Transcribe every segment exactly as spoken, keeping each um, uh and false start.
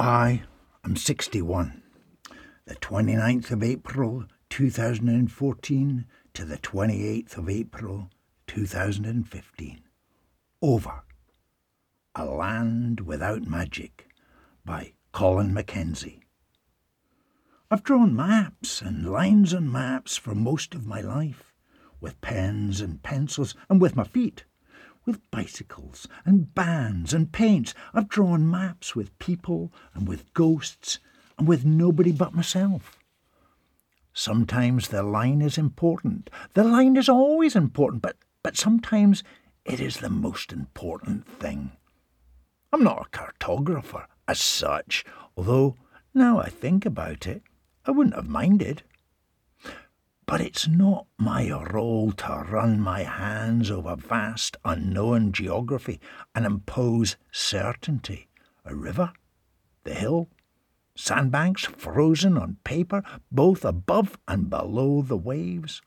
I am sixty-one. The twenty-ninth of April, two thousand fourteen to the twenty-eighth of April, two thousand fifteen. Over. A Land Without Magic by Colin Mackenzie. I've drawn maps and lines on maps for most of my life, with pens and pencils and with my feet. With bicycles and bands and paints, I've drawn maps with people and with ghosts and with nobody but myself. Sometimes the line is important. The line is always important, but, but sometimes it is the most important thing. I'm not a cartographer as such, although now I think about it, I wouldn't have minded. But it's not my role to run my hands over vast unknown geography and impose certainty. A river, the hill, sandbanks frozen on paper, both above and below the waves.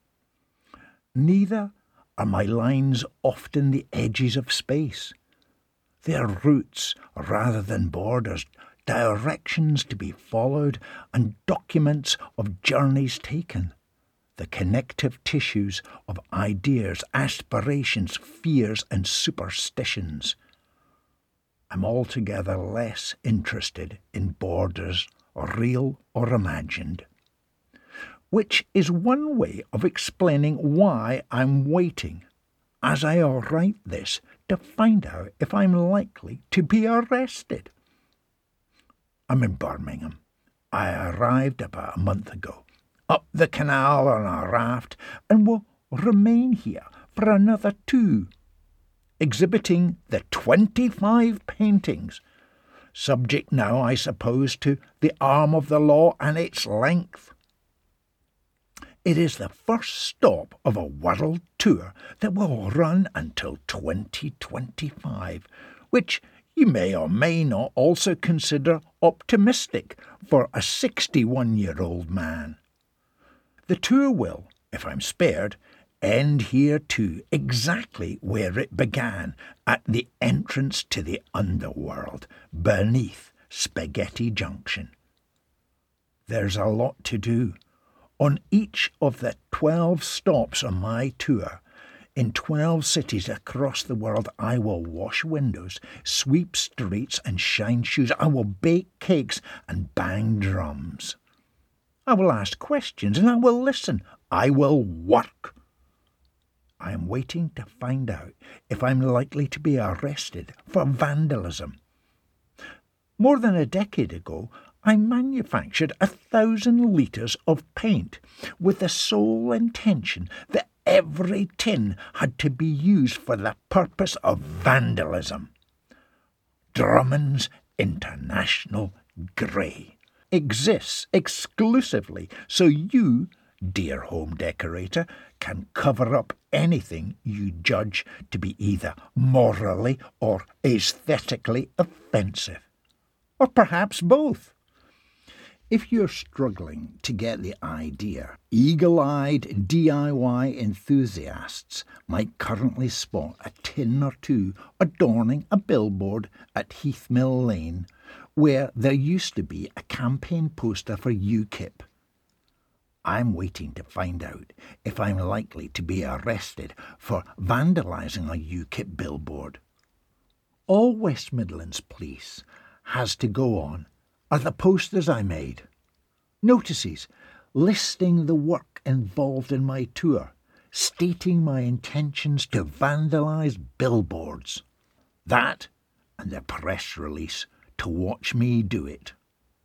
Neither are my lines often the edges of space. They are routes rather than borders, directions to be followed and documents of journeys taken. The connective tissues of ideas, aspirations, fears and superstitions. I'm altogether less interested in borders, real or imagined. Which is one way of explaining why I'm waiting, as I write this, to find out if I'm likely to be arrested. I'm in Birmingham. I arrived about a month ago. Up the canal on a raft, and will remain here for another two, exhibiting the twenty-five paintings, subject now, I suppose, to the arm of the law and its length. It is the first stop of a world tour that will run until twenty twenty-five, which you may or may not also consider optimistic for a sixty-one-year-old man. The tour will, if I'm spared, end here too, exactly where it began, at the entrance to the underworld, beneath Spaghetti Junction. There's a lot to do. On each of the twelve stops on my tour, in twelve cities across the world, I will wash windows, sweep streets and shine shoes. I will bake cakes and bang drums. I will ask questions and I will listen. I will work. I am waiting to find out if I'm likely to be arrested for vandalism. More than a decade ago, I manufactured a thousand litres of paint with the sole intention that every tin had to be used for the purpose of vandalism. Drummond's International Grey exists exclusively so you, dear home decorator, can cover up anything you judge to be either morally or aesthetically offensive. Or perhaps both. If you're struggling to get the idea, eagle-eyed D I Y enthusiasts might currently spot a tin or two adorning a billboard at Heathmill Lane, where there used to be a campaign poster for UKIP. I'm waiting to find out if I'm likely to be arrested for vandalising a UKIP billboard. All West Midlands Police has to go on are the posters I made. Notices listing the work involved in my tour, stating my intentions to vandalise billboards. That and the press release to watch me do it.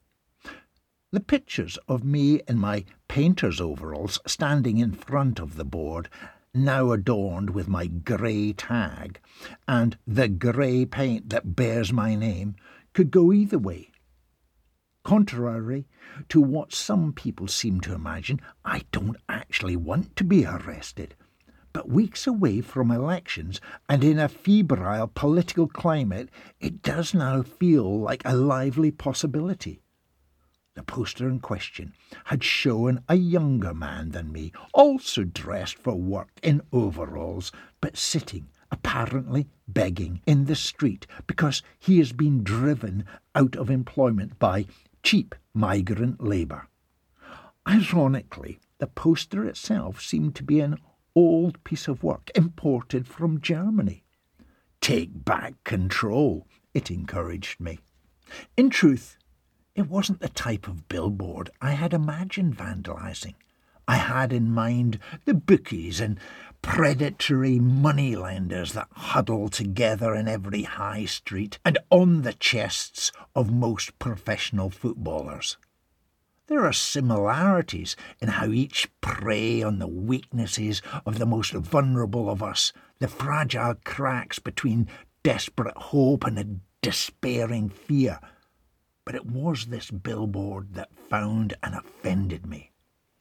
The pictures of me in my painter's overalls standing in front of the board, now adorned with my grey tag, and the grey paint that bears my name, could go either way. Contrary to what some people seem to imagine, I don't actually want to be arrested. But weeks away from elections and in a febrile political climate, it does now feel like a lively possibility. The poster in question had shown a younger man than me, also dressed for work in overalls, but sitting apparently begging in the street because he has been driven out of employment by cheap migrant labour. Ironically, the poster itself seemed to be an old piece of work imported from Germany. Take back control, it encouraged me. In truth, it wasn't the type of billboard I had imagined vandalising. I had in mind the bookies and predatory moneylenders that huddle together in every high street and on the chests of most professional footballers. There are similarities in how each prey on the weaknesses of the most vulnerable of us, the fragile cracks between desperate hope and a despairing fear. But it was this billboard that found and offended me.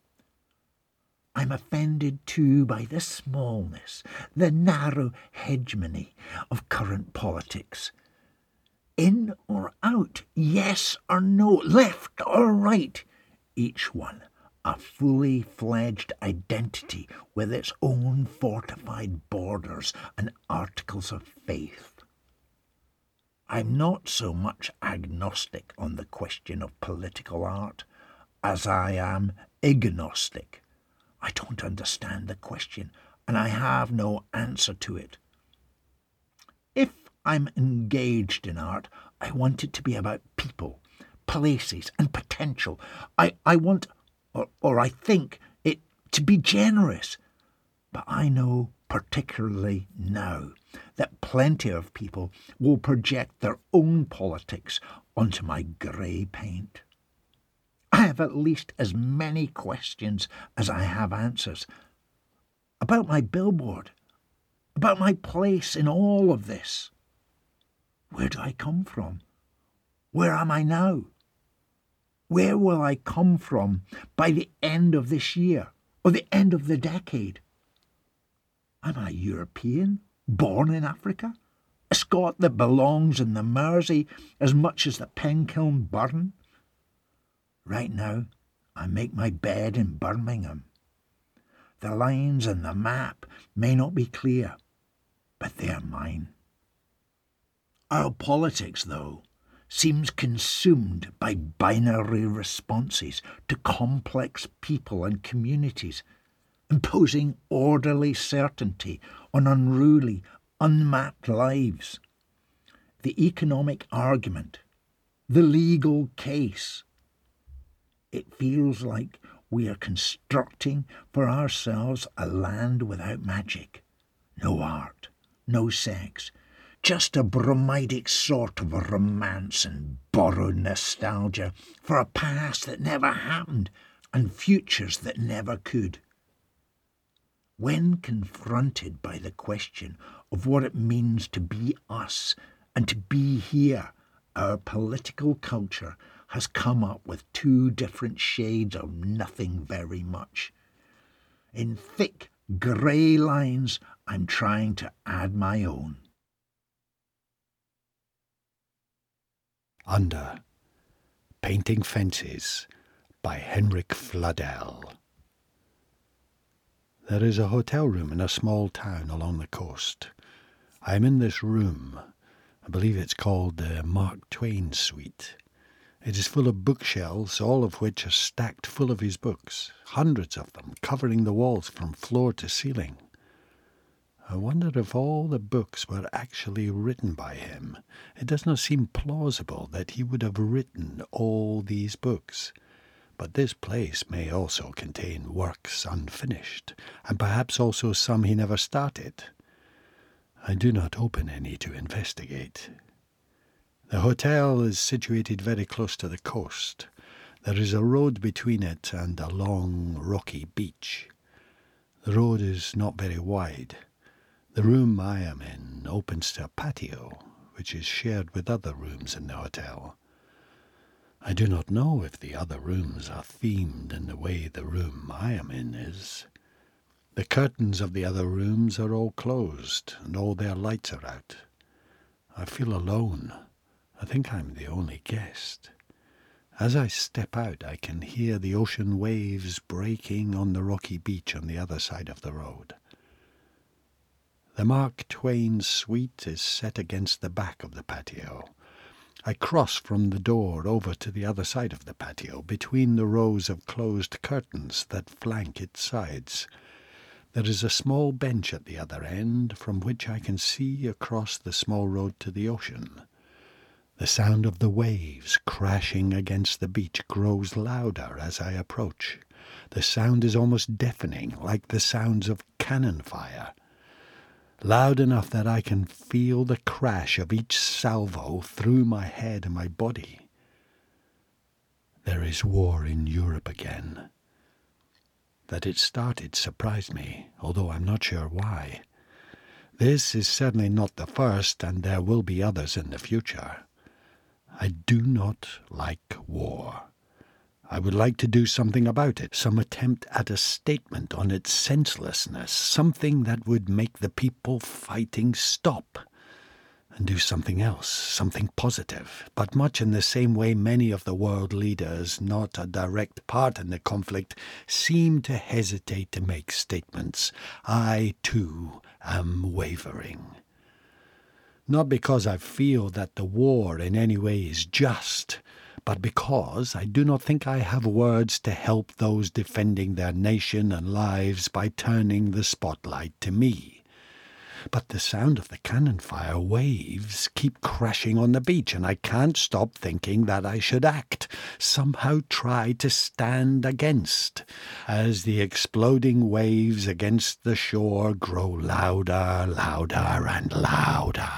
I'm offended too by the smallness, the narrow hegemony of current politics. In or out, yes or no, left or right, each one a fully fledged identity with its own fortified borders and articles of faith. I'm not so much agnostic on the question of political art as I am agnostic. I don't understand the question, and I have no answer to it. If I'm engaged in art, I want it to be about people, places, and potential. I, I want, or, or I think, it to be generous. But I know, particularly now, that plenty of people will project their own politics onto my grey paint. I have at least as many questions as I have answers. About my billboard, about my place in all of this. Where do I come from? Where am I now? Where will I come from by the end of this year or the end of the decade? Am I European, born in Africa? A Scot that belongs in the Mersey as much as the Penkiln Burn? Right now, I make my bed in Birmingham. The lines on the map may not be clear, but they are mine. Our politics, though, seems consumed by binary responses to complex people and communities, imposing orderly certainty on unruly, unmapped lives. The economic argument, the legal case. It feels like we are constructing for ourselves a land without magic. No art, no sex, just a bromidic sort of a romance and borrowed nostalgia for a past that never happened and futures that never could. When confronted by the question of what it means to be us and to be here, our political culture has come up with two different shades of nothing very much. In thick grey lines, I'm trying to add my own. Under Painting Fences by Henrik Fladell. There is a hotel room in a small town along the coast. I am in this room. I believe it's called the Mark Twain Suite. It is full of bookshelves, all of which are stacked full of his books, hundreds of them, covering the walls from floor to ceiling. I wonder if all the books were actually written by him. It does not seem plausible that he would have written all these books. But this place may also contain works unfinished, and perhaps also some he never started. I do not open any to investigate. The hotel is situated very close to the coast. There is a road between it and a long, rocky beach. The road is not very wide. The room I am in opens to a patio, which is shared with other rooms in the hotel. I do not know if the other rooms are themed in the way the room I am in is. The curtains of the other rooms are all closed, and all their lights are out. I feel alone. I think I'm the only guest. As I step out, I can hear the ocean waves breaking on the rocky beach on the other side of the road. The Mark Twain suite is set against the back of the patio. I cross from the door over to the other side of the patio, between the rows of closed curtains that flank its sides. There is a small bench at the other end, from which I can see across the small road to the ocean. The sound of the waves crashing against the beach grows louder as I approach. The sound is almost deafening, like the sounds of cannon fire. Loud enough that I can feel the crash of each salvo through my head and my body. There is war in Europe again. That it started surprised me, although I'm not sure why. This is certainly not the first, and there will be others in the future. I do not like war. I would like to do something about it, some attempt at a statement on its senselessness, something that would make the people fighting stop, and do something else, something positive. But much in the same way many of the world leaders, not a direct part in the conflict, seem to hesitate to make statements. I, too, am wavering. Not because I feel that the war in any way is just, but because I do not think I have words to help those defending their nation and lives by turning the spotlight to me. But the sound of the cannon fire waves keep crashing on the beach, and I can't stop thinking that I should act, somehow try to stand against, as the exploding waves against the shore grow louder, louder, and louder.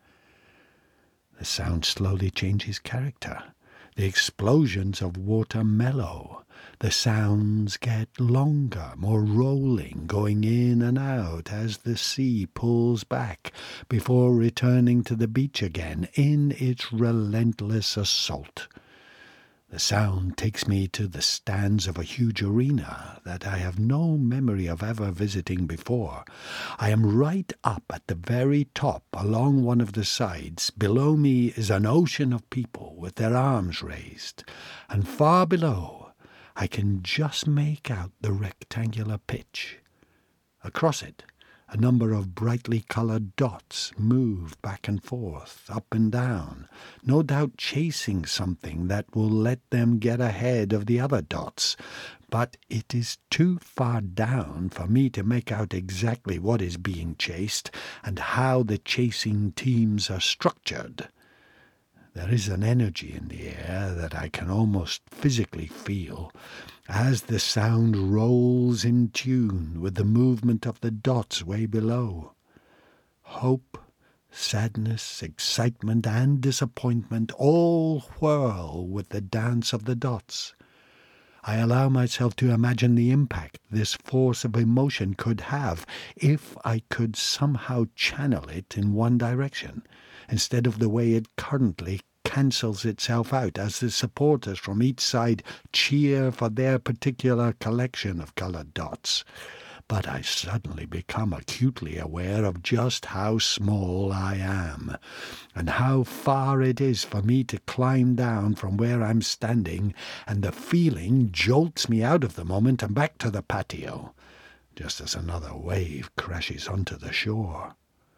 The sound slowly changes character. The explosions of water mellow. The sounds get longer, more rolling, going in and out as the sea pulls back before returning to the beach again in its relentless assault. The sound takes me to the stands of a huge arena that I have no memory of ever visiting before. I am right up at the very top along one of the sides. Below me is an ocean of people with their arms raised, and far below I can just make out the rectangular pitch. Across it, a number of brightly coloured dots move back and forth, up and down, no doubt chasing something that will let them get ahead of the other dots. But it is too far down for me to make out exactly what is being chased and how the chasing teams are structured. There is an energy in the air that I can almost physically feel as the sound rolls in tune with the movement of the dots way below. Hope, sadness, excitement, and disappointment all whirl with the dance of the dots. I allow myself to imagine the impact this force of emotion could have if I could somehow channel it in one direction, instead of the way it currently cancels itself out as the supporters from each side cheer for their particular collection of coloured dots. But I suddenly become acutely aware of just how small I am, and how far it is for me to climb down from where I'm standing, and the feeling jolts me out of the moment and back to the patio, just as another wave crashes onto the shore.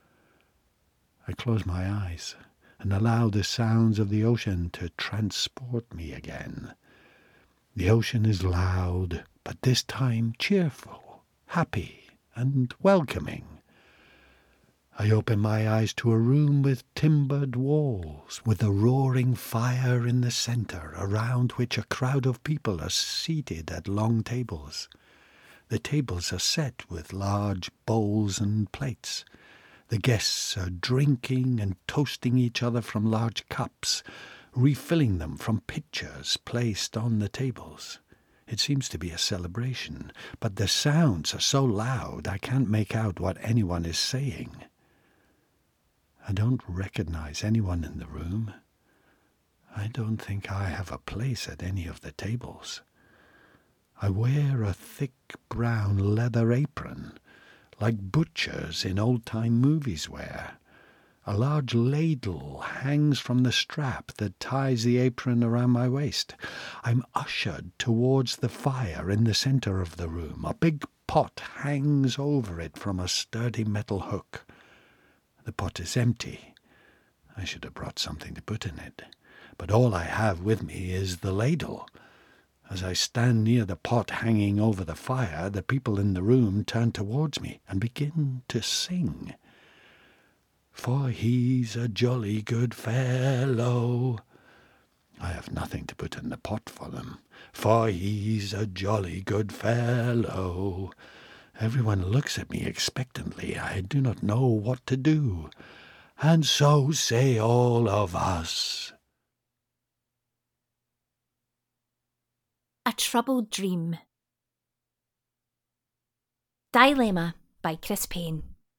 I close my eyes and allow the sounds of the ocean to transport me again. The ocean is loud, but this time cheerful, happy, and welcoming. I open my eyes to a room with timbered walls, with a roaring fire in the centre, around which a crowd of people are seated at long tables. The tables are set with large bowls and plates. The guests are drinking and toasting each other from large cups, refilling them from pitchers placed on the tables. It seems to be a celebration, but the sounds are so loud I can't make out what anyone is saying. I don't recognize anyone in the room. I don't think I have a place at any of the tables. I wear a thick brown leather apron, like butchers in old-time movies wear. A large ladle hangs from the strap that ties the apron around my waist. I'm ushered towards the fire in the centre of the room. A big pot hangs over it from a sturdy metal hook. The pot is empty. I should have brought something to put in it, but all I have with me is the ladle. As I stand near the pot hanging over the fire, the people in the room turn towards me and begin to sing. For he's a jolly good fellow. I have nothing to put in the pot for them. For he's a jolly good fellow. Everyone looks at me expectantly. I do not know what to do. And so say all of us. A Troubled Dream. Dilemma by Chris Payne.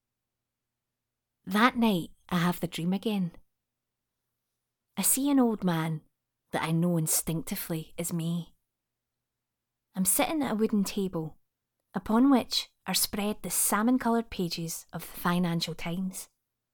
That night I have the dream again. I see an old man that I know instinctively is me. I'm sitting at a wooden table, upon which are spread the salmon-coloured pages of the Financial Times.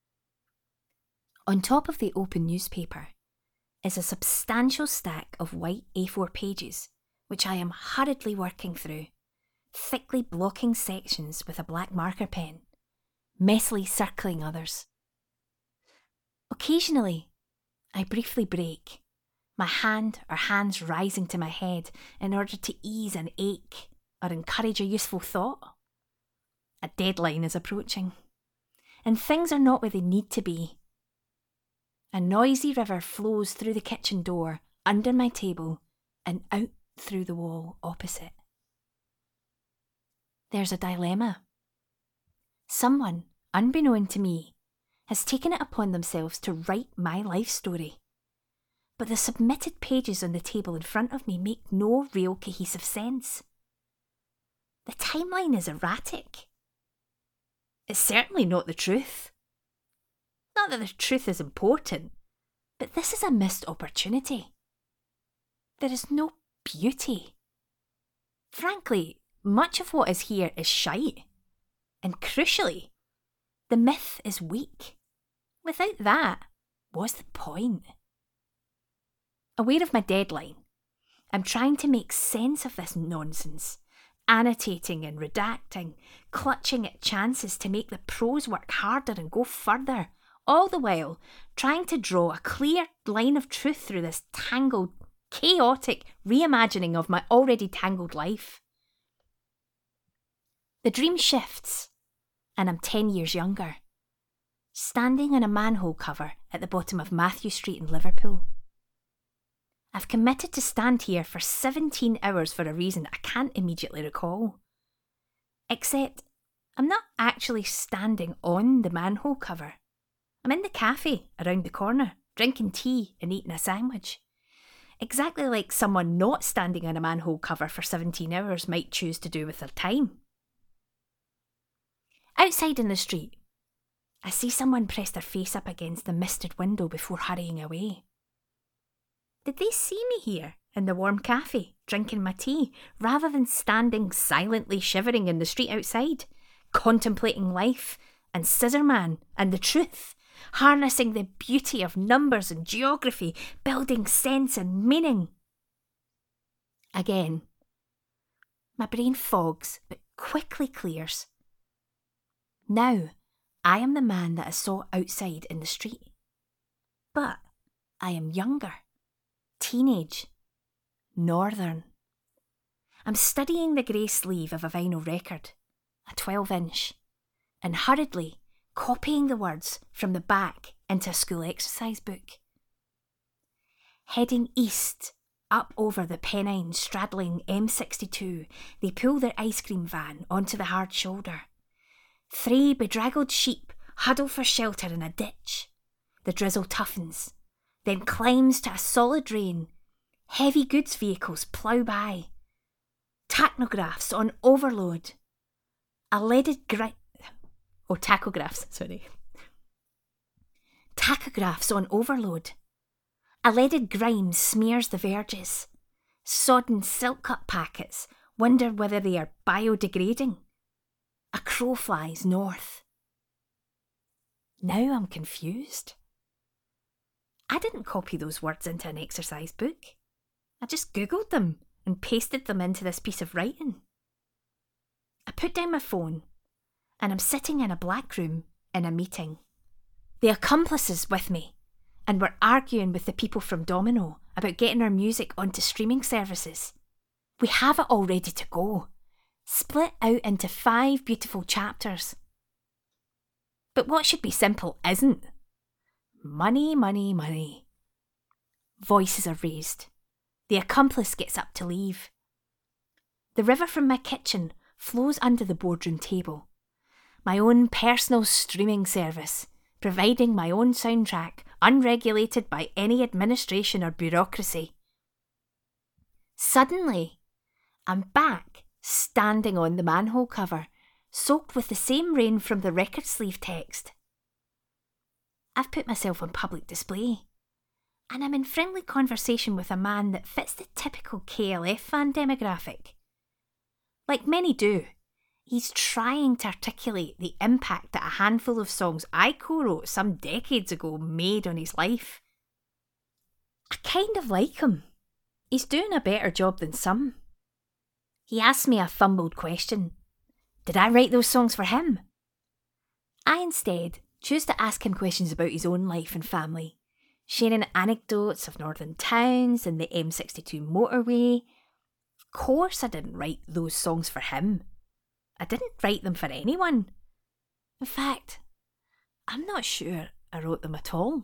On top of the open newspaper is a substantial stack of white A four pages, which I am hurriedly working through, thickly blocking sections with a black marker pen, messily circling others. Occasionally, I briefly break, my hand or hands rising to my head in order to ease an ache or encourage a useful thought. A deadline is approaching, and things are not where they need to be. A noisy river flows through the kitchen door, under my table, and out through the wall opposite. There's a dilemma. Someone, unbeknown to me, has taken it upon themselves to write my life story. But the submitted pages on the table in front of me make no real cohesive sense. The timeline is erratic. It's certainly not the truth. Not that the truth is important, but this is a missed opportunity. There is no beauty. Frankly, much of what is here is shite. And crucially, the myth is weak. Without that, what's the point? Aware of my deadline, I'm trying to make sense of this nonsense, annotating and redacting, clutching at chances to make the prose work harder and go further, all the while trying to draw a clear line of truth through this tangled, chaotic reimagining of my already tangled life. The dream shifts, and I'm ten years younger, standing on a manhole cover at the bottom of Matthew Street in Liverpool. I've committed to stand here for seventeen hours for a reason I can't immediately recall. Except, I'm not actually standing on the manhole cover. I'm in the cafe around the corner, drinking tea and eating a sandwich. Exactly like someone not standing on a manhole cover for seventeen hours might choose to do with their time. Outside in the street, I see someone press their face up against the misted window before hurrying away. Did they see me here in the warm cafe, drinking my tea, rather than standing silently shivering in the street outside, contemplating life and Scissorman and the truth, harnessing the beauty of numbers and geography, building sense and meaning? Again, my brain fogs but quickly clears. Now, I am the man that I saw outside in the street. But I am younger, teenage, northern. I'm studying the grey sleeve of a vinyl record, a twelve inch, and hurriedly copying the words from the back into a school exercise book. Heading east, up over the Pennines straddling M sixty-two, they pull their ice cream van onto the hard shoulder. Three bedraggled sheep huddle for shelter in a ditch. The drizzle toughens, then climbs to a solid rain. Heavy goods vehicles plough by. Tachographs on overload. A leaded gri- Oh, tachographs, sorry. Tachographs on overload. A leaded grime smears the verges. Sodden silk cut packets wonder whether they are biodegrading. A crow flies north. Now I'm confused. I didn't copy those words into an exercise book. I just Googled them and pasted them into this piece of writing. I put down my phone and I'm sitting in a black room in a meeting. The accomplice is with me, and we're arguing with the people from Domino about getting our music onto streaming services. We have it all ready to go, split out into five beautiful chapters. But what should be simple isn't. Money, money, money. Voices are raised. The accomplice gets up to leave. The river from my kitchen flows under the boardroom table. My own personal streaming service, providing my own soundtrack, unregulated by any administration or bureaucracy. Suddenly, I'm back, standing on the manhole cover, soaked with the same rain from the record sleeve text. I've put myself on public display, and I'm in friendly conversation with a man that fits the typical K L F fan demographic. Like many do, he's trying to articulate the impact that a handful of songs I co-wrote some decades ago made on his life. I kind of like him. He's doing a better job than some. He asked me a fumbled question. Did I write those songs for him? I instead choose to ask him questions about his own life and family, sharing anecdotes of northern towns and the M sixty-two motorway. Of course I didn't write those songs for him. I didn't write them for anyone. In fact, I'm not sure I wrote them at all.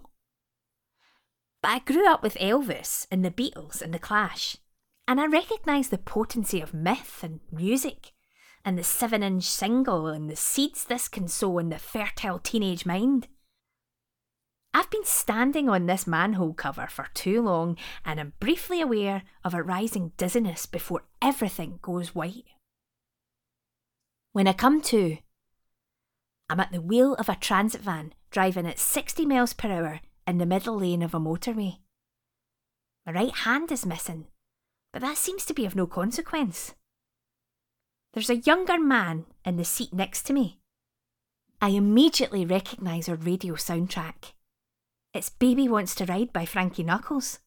But I grew up with Elvis and the Beatles and the Clash, and I recognise the potency of myth and music, and the seven-inch single and the seeds this can sow in the fertile teenage mind. I've been standing on this manhole cover for too long, and am briefly aware of a rising dizziness before everything goes white. When I come to, I'm at the wheel of a transit van driving at sixty miles per hour in the middle lane of a motorway. My right hand is missing, but that seems to be of no consequence. There's a younger man in the seat next to me. I immediately recognise our radio soundtrack. It's Baby Wants to Ride by Frankie Knuckles.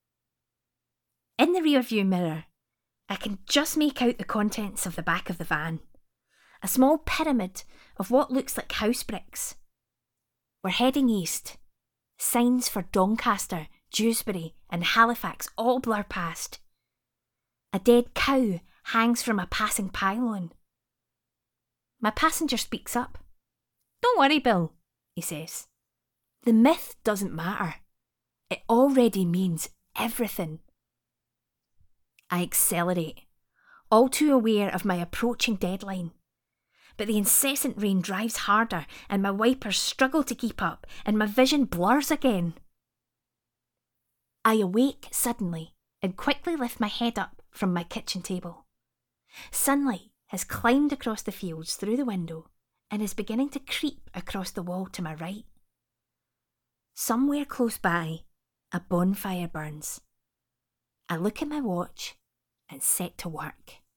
In the rearview mirror, I can just make out the contents of the back of the van. A small pyramid of what looks like house bricks. We're heading east. Signs for Doncaster, Dewsbury and Halifax all blur past. A dead cow hangs from a passing pylon. My passenger speaks up. Don't worry, Bill, he says. The myth doesn't matter. It already means everything. I accelerate, all too aware of my approaching deadline. But the incessant rain drives harder and my wipers struggle to keep up and my vision blurs again. I awake suddenly and quickly lift my head up from my kitchen table. Sunlight has climbed across the fields through the window and is beginning to creep across the wall to my right. Somewhere close by, a bonfire burns. I look at my watch and set to work.